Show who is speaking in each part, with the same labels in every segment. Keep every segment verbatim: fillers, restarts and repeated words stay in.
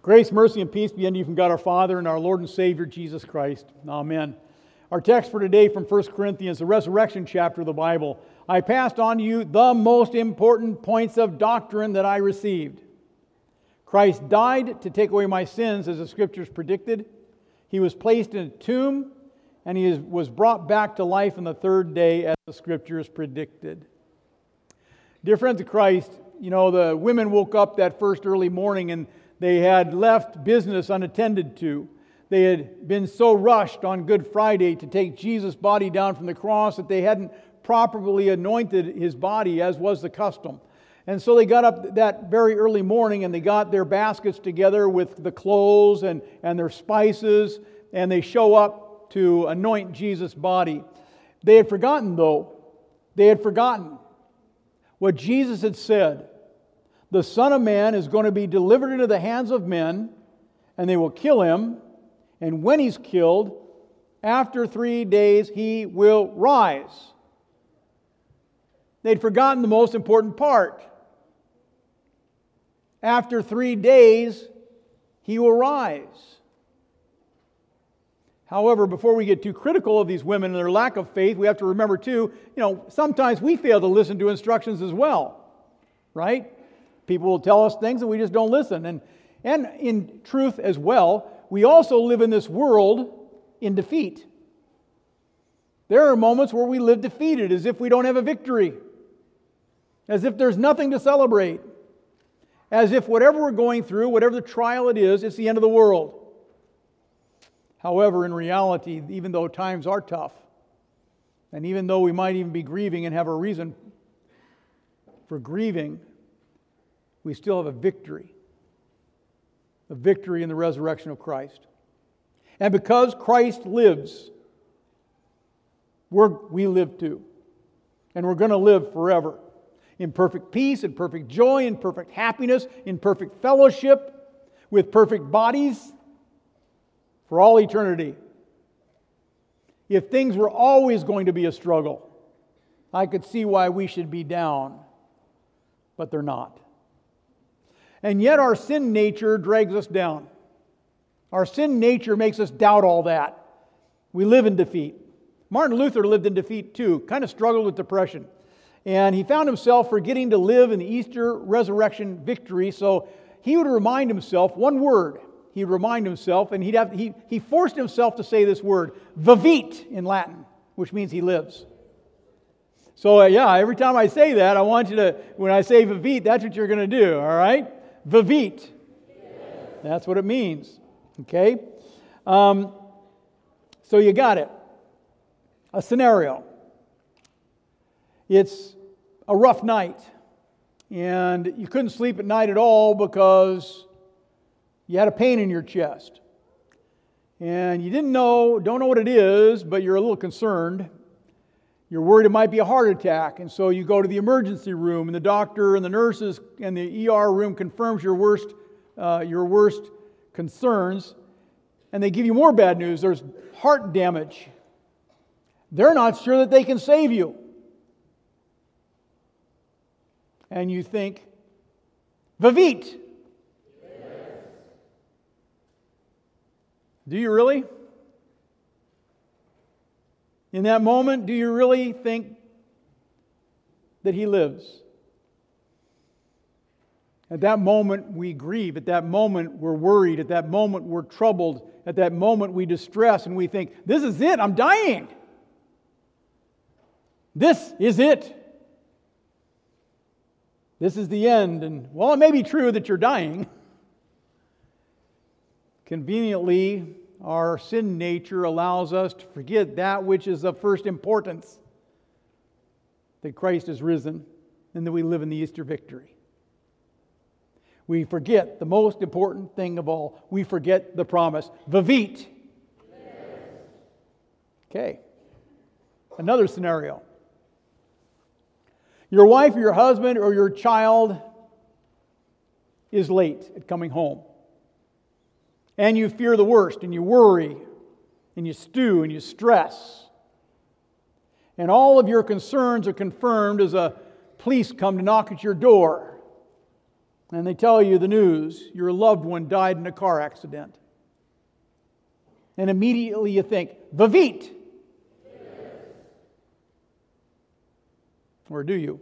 Speaker 1: Grace, mercy, and peace be unto you from God our Father and our Lord and Savior, Jesus Christ. Amen. Our text for today from First Corinthians, the resurrection chapter of the Bible. I passed on to you the most important points of doctrine that I received. Christ died to take away my sins, as the Scriptures predicted. He was placed in a tomb, and He was brought back to life on the third day, as the Scriptures predicted. Dear friends of Christ, you know, the women woke up that first early morning and they had left business unattended to. They had been so rushed on Good Friday to take Jesus' body down from the cross that they hadn't properly anointed His body, as was the custom. And so they got up that very early morning and they got their baskets together with the clothes and, and their spices, and they show up to anoint Jesus' body. They had forgotten, though, they had forgotten what Jesus had said. The Son of Man is going to be delivered into the hands of men, and they will kill Him. And when He's killed, after three days He will rise. They'd forgotten the most important part. After three days, He will rise. However, before we get too critical of these women and their lack of faith, we have to remember too, you know, sometimes we fail to listen to instructions as well, right? People will tell us things and we just don't listen. And, and in truth as well, we also live in this world in defeat. There are moments where we live defeated, as if we don't have a victory, as if there's nothing to celebrate, as if whatever we're going through, whatever the trial it is, it's the end of the world. However, in reality, even though times are tough, and even though we might even be grieving and have a reason for grieving, we still have a victory. A victory in the resurrection of Christ. And because Christ lives, we're, we live too. And we're going to live forever. In perfect peace, in perfect joy, in perfect happiness, in perfect fellowship, with perfect bodies, for all eternity. If things were always going to be a struggle, I could see why we should be down. But they're not. And yet our sin nature drags us down. Our sin nature makes us doubt all that. We live in defeat. Martin Luther lived in defeat too, kind of struggled with depression. And he found himself forgetting to live in the Easter resurrection victory, so he would remind himself one word. He'd remind himself, and he'd have, he, he forced himself to say this word, vivit in Latin, which means he lives. So uh, yeah, every time I say that, I want you to, when I say vivit, that's what you're going to do, all right? Vivit. Yes. That's what it means. Okay? Um, so you got it. A scenario. It's a rough night. And you couldn't sleep at night at all because you had a pain in your chest. And you didn't know, don't know what it is, but you're a little concerned. You're worried it might be a heart attack, and so you go to the emergency room, and the doctor and the nurses and the E R room confirms your worst, uh, your worst concerns, and they give you more bad news. There's heart damage. They're not sure that they can save you. And you think, vivit. Yes. Do you really? In that moment, do you really think that He lives? At that moment, we grieve. At that moment, we're worried. At that moment, we're troubled. At that moment, we distress and we think, this is it, I'm dying. This is it. This is the end. And while it may be true that you're dying, conveniently, our sin nature allows us to forget that which is of first importance, that Christ is risen and that we live in the Easter victory. We forget the most important thing of all. We forget the promise. Vivit. Okay. Another scenario. Your wife or your husband or your child is late at coming home. And you fear the worst, and you worry, and you stew, and you stress. And all of your concerns are confirmed as a police come to knock at your door. and they tell you the news, your loved one died in a car accident. And immediately you think, Vivit! Or do you?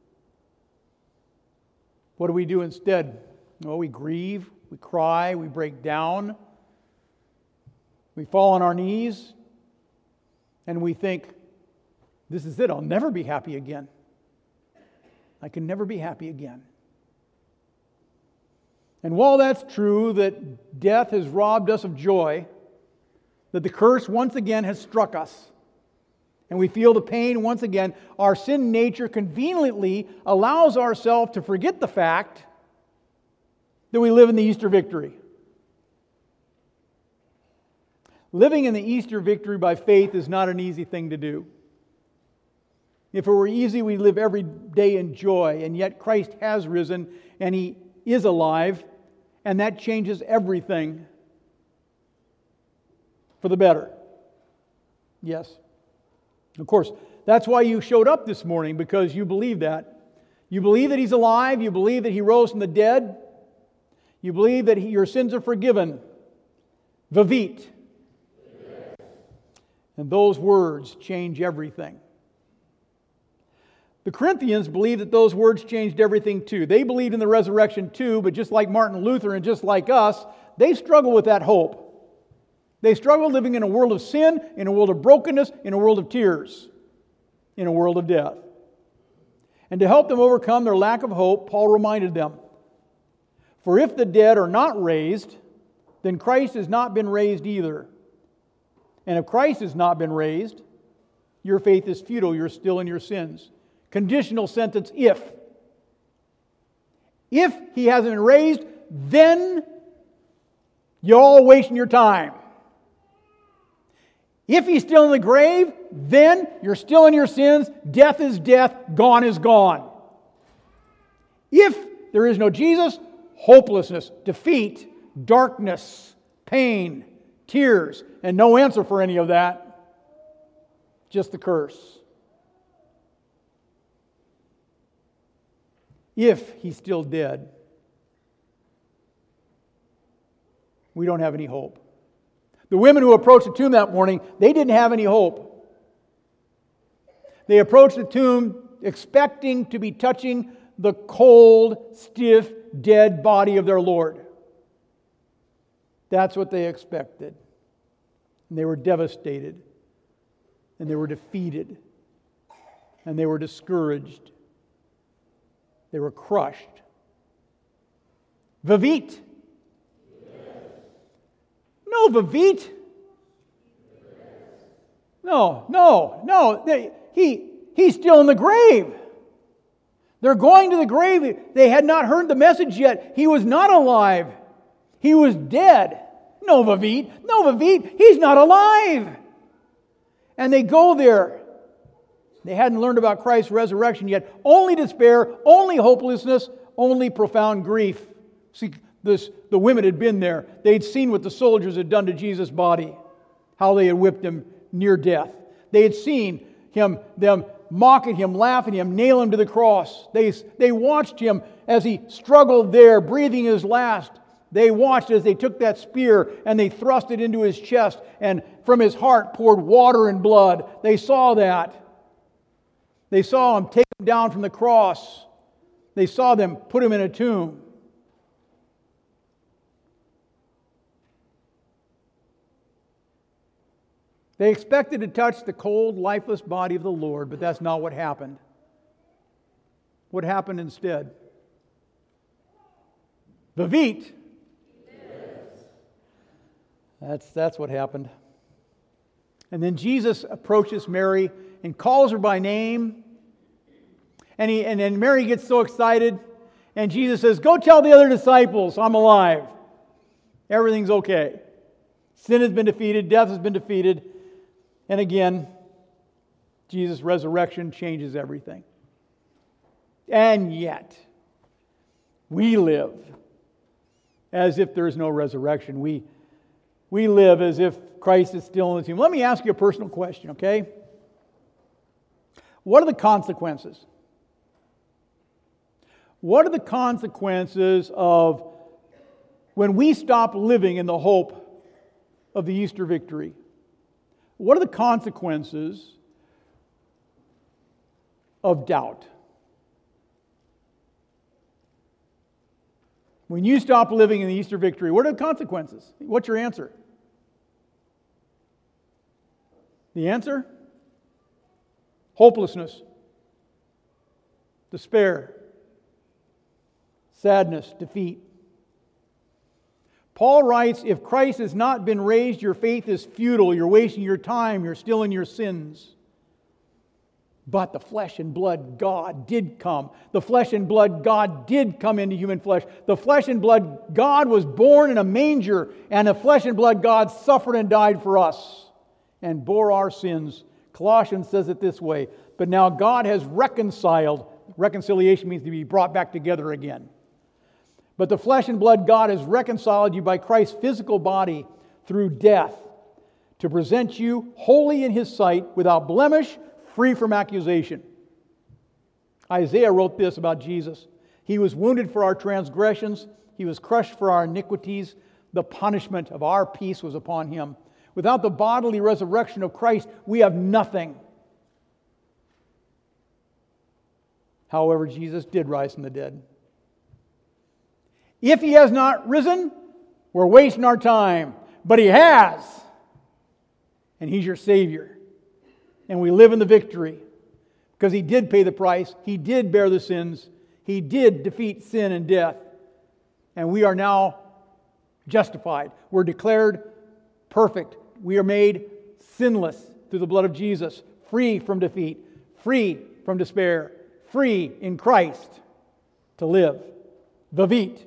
Speaker 1: What do we do instead? Well, we grieve, we cry, we break down, we fall on our knees, and we think, this is it, I'll never be happy again. I can never be happy again. And while that's true, that death has robbed us of joy, that the curse once again has struck us, and we feel the pain once again, our sin nature conveniently allows ourselves to forget the fact that we live in the Easter victory. Living in the Easter victory by faith is not an easy thing to do. If it were easy, we'd live every day in joy, and yet Christ has risen, and He is alive, and that changes everything for the better. Yes. Of course, that's why you showed up this morning, because you believe that. You believe that He's alive. You believe that He rose from the dead. You believe that he, your sins are forgiven. Vivit. Yes. And those words change everything. The Corinthians believed that those words changed everything too. They believed in the resurrection too, but just like Martin Luther and just like us, they struggle with that hope. They struggle living in a world of sin, in a world of brokenness, in a world of tears, in a world of death. And to help them overcome their lack of hope, Paul reminded them, for if the dead are not raised, then Christ has not been raised either. And if Christ has not been raised, your faith is futile, you're still in your sins. Conditional sentence, if. If He hasn't been raised, then you're all wasting your time. If He's still in the grave, then you're still in your sins. Death is death. Gone is gone. If there is no Jesus, hopelessness, defeat, darkness, pain, tears, and no answer for any of that. Just the curse. If He's still dead, we don't have any hope. The women who approached the tomb that morning, they didn't have any hope. They approached the tomb expecting to be touching the cold, stiff, dead body of their Lord. That's what they expected. And they were devastated. And they were defeated. And they were discouraged. They were crushed. Vivit. No, Vivit. No, no, no. They, he, he's still in the grave. They're going to the grave. They had not heard the message yet. He was not alive. He was dead. No, Vivit. No, Vivit. He's not alive. And they go there. They hadn't learned about Christ's resurrection yet. Only despair, only hopelessness, only profound grief. See, this, the women had been there. They'd seen what the soldiers had done to Jesus' body, how they had whipped Him near death. They had seen him, them mock at Him, laugh at Him, nail Him to the cross. They, they watched Him as He struggled there, breathing His last. They watched as they took that spear and they thrust it into His chest, and from His heart poured water and blood. They saw that. They saw Him take Him down from the cross. They saw them put Him in a tomb. They expected to touch the cold, lifeless body of the Lord, but that's not what happened. What happened instead? Vivit. That's, that's what happened. And then Jesus approaches Mary and calls her by name. And, he, and then Mary gets so excited. And Jesus says, go tell the other disciples I'm alive. Everything's okay. Sin has been defeated. Death has been defeated. And again, Jesus' resurrection changes everything. And yet, we live as if there is no resurrection. We, we live as if Christ is still in the tomb. Let me ask you a personal question, okay? What are the consequences? What are the consequences of when we stop living in the hope of the Easter victory? What are the consequences of doubt? When you stop living in the Easter victory, what are the consequences? What's your answer? The answer? Hopelessness, despair, sadness, defeat. Paul writes, if Christ has not been raised, your faith is futile. You're wasting your time. You're still in your sins. But the flesh and blood God did come. The flesh and blood God did come into human flesh. The flesh and blood God was born in a manger, and the flesh and blood God suffered and died for us and bore our sins. Colossians says it this way, but now God has reconciled. Reconciliation means to be brought back together again. But the flesh and blood God has reconciled you by Christ's physical body through death to present you holy in His sight, without blemish, free from accusation. Isaiah wrote this about Jesus. He was wounded for our transgressions. He was crushed for our iniquities. The punishment of our peace was upon Him. Without the bodily resurrection of Christ, we have nothing. However, Jesus did rise from the dead. If He has not risen, we're wasting our time. But He has. And He's your Savior. And we live in the victory because He did pay the price. He did bear the sins. He did defeat sin and death. And we are now justified. We're declared perfect. We are made sinless through the blood of Jesus, free from defeat, free from despair, free in Christ to live. Vivit.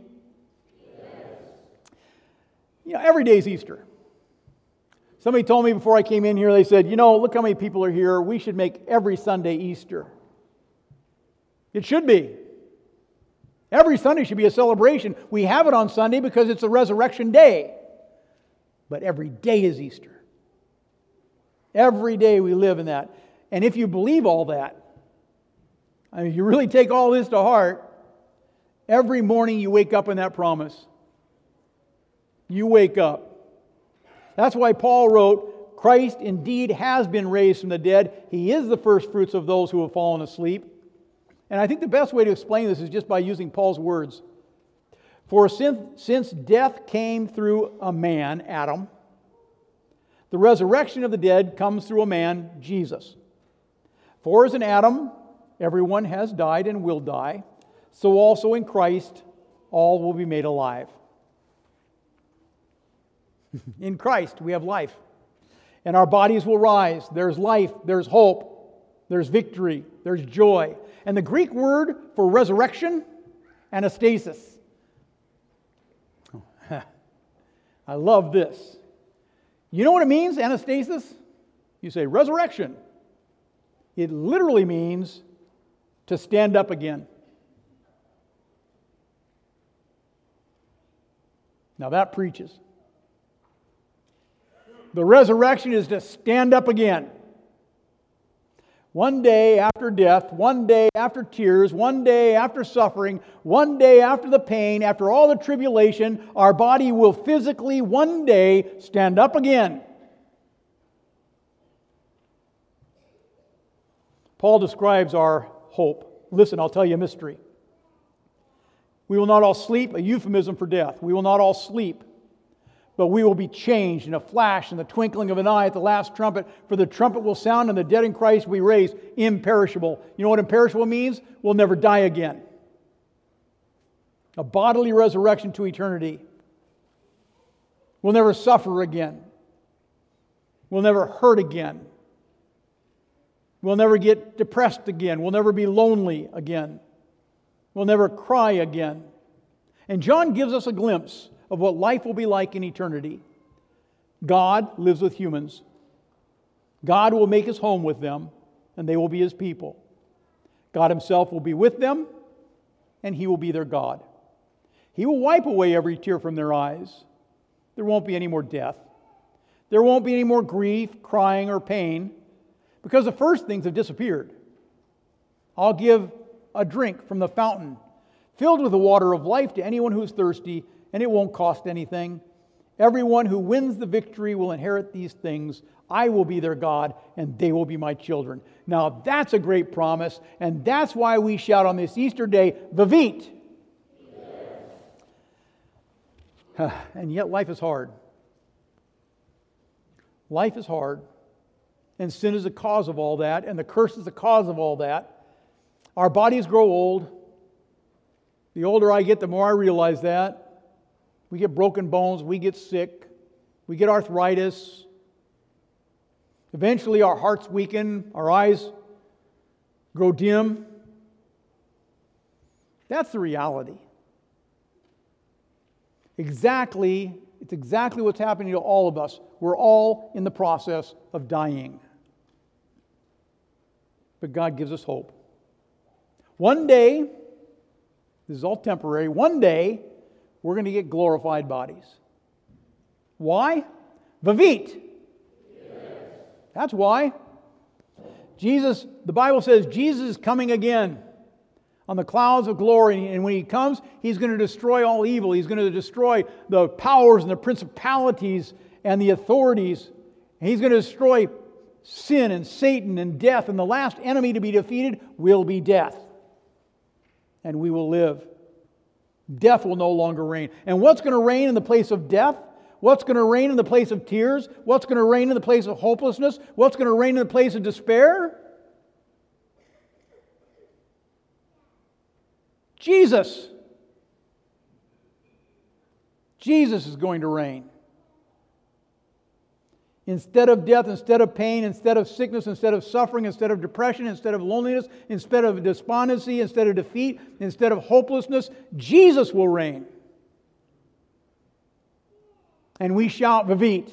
Speaker 1: You know, every day is Easter. Somebody told me before I came in here, they said, you know, look how many people are here. We should make every Sunday Easter. It should be. Every Sunday should be a celebration. We have it on Sunday because it's a resurrection day. But every day is Easter. Every day we live in that. And if you believe all that, I mean, if you really take all this to heart, every morning you wake up in that promise. You wake up. That's why Paul wrote, Christ indeed has been raised from the dead. He is the first fruits of those who have fallen asleep. And I think the best way to explain this is just by using Paul's words. For since, since death came through a man, Adam, the resurrection of the dead comes through a man, Jesus. For as in Adam, everyone has died and will die, so also in Christ all will be made alive. In Christ we have life. And our bodies will rise. There's life, there's hope, there's victory, there's joy. And the Greek word for resurrection, anastasis. I love this. You know what it means, anastasis? You say resurrection. It literally means to stand up again. Now that preaches. The resurrection is to stand up again. One day after death, one day after tears, one day after suffering, one day after the pain, after all the tribulation, our body will physically one day stand up again. Paul describes our hope. Listen, I'll tell you a mystery. We will not all sleep, a euphemism for death. We will not all sleep. But we will be changed in a flash, in the twinkling of an eye at the last trumpet. For the trumpet will sound, and the dead in Christ will be raised imperishable. You know what imperishable means? We'll never die again. A bodily resurrection to eternity. We'll never suffer again. We'll never hurt again. We'll never get depressed again. We'll never be lonely again. We'll never cry again. And John gives us a glimpse of what life will be like in eternity. God lives with humans. God will make His home with them, and they will be His people. God Himself will be with them, and He will be their God. He will wipe away every tear from their eyes. There won't be any more death. There won't be any more grief, crying, or pain, because the first things have disappeared. I'll give a drink from the fountain, filled with the water of life to anyone who is thirsty, and it won't cost anything. Everyone who wins the victory will inherit these things. I will be their God, and they will be my children. Now that's a great promise, and that's why we shout on this Easter day, Vivit. Yes. And yet life is hard. Life is hard, and sin is the cause of all that, and the curse is the cause of all that. Our bodies grow old. The older I get, the more I realize that. We get broken bones, we get sick, we get arthritis. Eventually our hearts weaken, our eyes grow dim. That's the reality. Exactly, it's exactly what's happening to all of us. We're all in the process of dying. But God gives us hope. One day, this is all temporary, one day, we're going to get glorified bodies. Why? Vivit. Yes. That's why. Jesus, the Bible says Jesus is coming again on the clouds of glory. And when He comes, He's going to destroy all evil. He's going to destroy the powers and the principalities and the authorities. And He's going to destroy sin and Satan and death. And the last enemy to be defeated will be death. And we will live. Death will no longer reign. And what's going to reign in the place of death? What's going to reign in the place of tears? What's going to reign in the place of hopelessness? What's going to reign in the place of despair? Jesus. Jesus is going to reign. Instead of death, instead of pain, instead of sickness, instead of suffering, instead of depression, instead of loneliness, instead of despondency, instead of defeat, instead of hopelessness, Jesus will reign. And we shout, Vivit.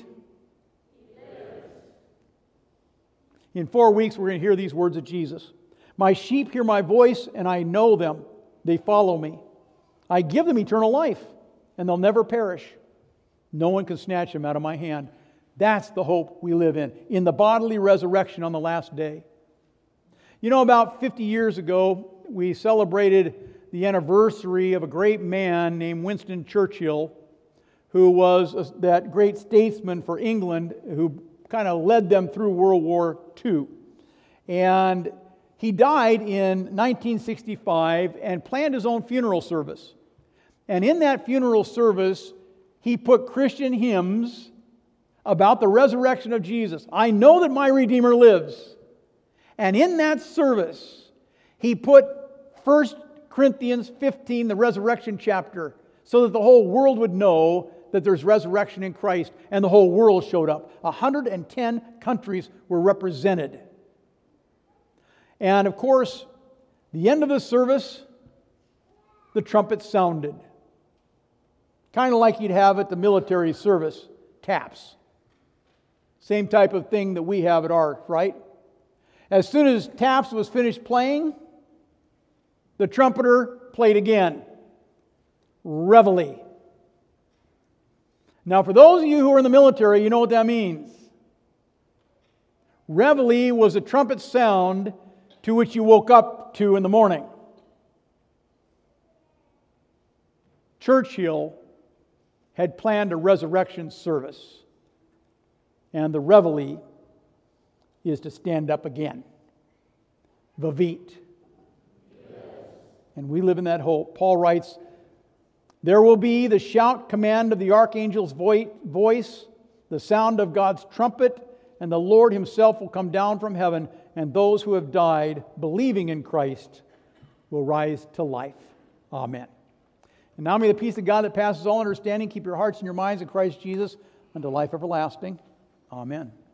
Speaker 1: In four weeks, we're going to hear these words of Jesus. My sheep hear my voice, and I know them. They follow me. I give them eternal life, and they'll never perish. No one can snatch them out of my hand. That's the hope we live in, in the bodily resurrection on the last day. You know, about fifty years ago, we celebrated the anniversary of a great man named Winston Churchill, who was that great statesman for England who kind of led them through World War Two. And he died in nineteen sixty-five and planned his own funeral service. And in that funeral service, he put Christian hymns about the resurrection of Jesus. I know that my Redeemer lives. And in that service, he put First Corinthians fifteen, the resurrection chapter, so that the whole world would know that there's resurrection in Christ, and the whole world showed up. one hundred ten countries were represented. And of course, the end of the service, the trumpet sounded. Kind of like you'd have at the military service, taps. Same type of thing that we have at ours, right? As soon as taps was finished playing, the trumpeter played again. Reveille. Now, for those of you who are in the military, you know what that means. Reveille was a trumpet sound to which you woke up to in the morning. Churchill had planned a resurrection service. And the reveille is to stand up again. Vivit. Yes. And we live in that hope. Paul writes, there will be the shout command of the archangel's voice, the sound of God's trumpet, and the Lord Himself will come down from heaven, and those who have died, believing in Christ, will rise to life. Amen. And now may the peace of God that passes all understanding keep your hearts and your minds in Christ Jesus unto life everlasting. Amen.